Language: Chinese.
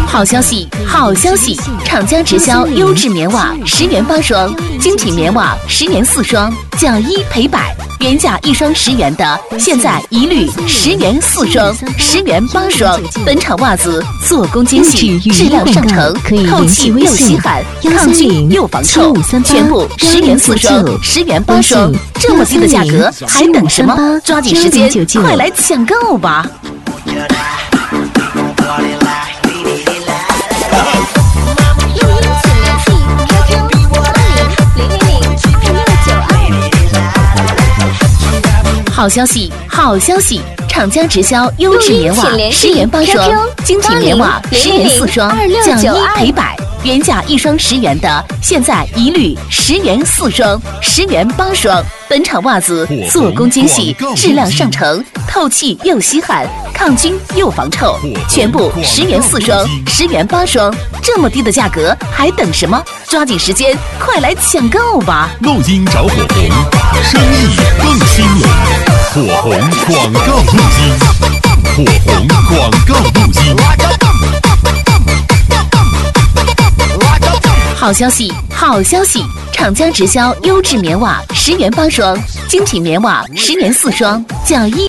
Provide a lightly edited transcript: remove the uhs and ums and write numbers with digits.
好消息，好消息！厂家直销优质棉袜，10元8双，精品棉袜10元4双，缴1赔100，原价1双10元的，现在一律10元4双，10元8双。本场袜子做工精细，质量上乘，透气又吸汗，抗菌又防臭，全部10元4双，10元8双。这么低的价格，还等什么？抓紧时间，快来抢购吧！好消息，好消息！厂家直销优质棉袜10元8双，精品棉袜10元4双，缴1赔100，原价1双10元的，现在一律10元4双，10元8双。本场袜子做工精细，质量上乘，透气又吸汗，抗菌又防臭，全部10元4双，10元8双。这么低的价格，还等什么？抓紧时间，快来抢购吧！ 录音找火红，生意更兴隆。火红广告录音，火红广告录音。 好消息，好消息！厂家直销优质棉袜10元8双，精品棉袜10元4双，缴1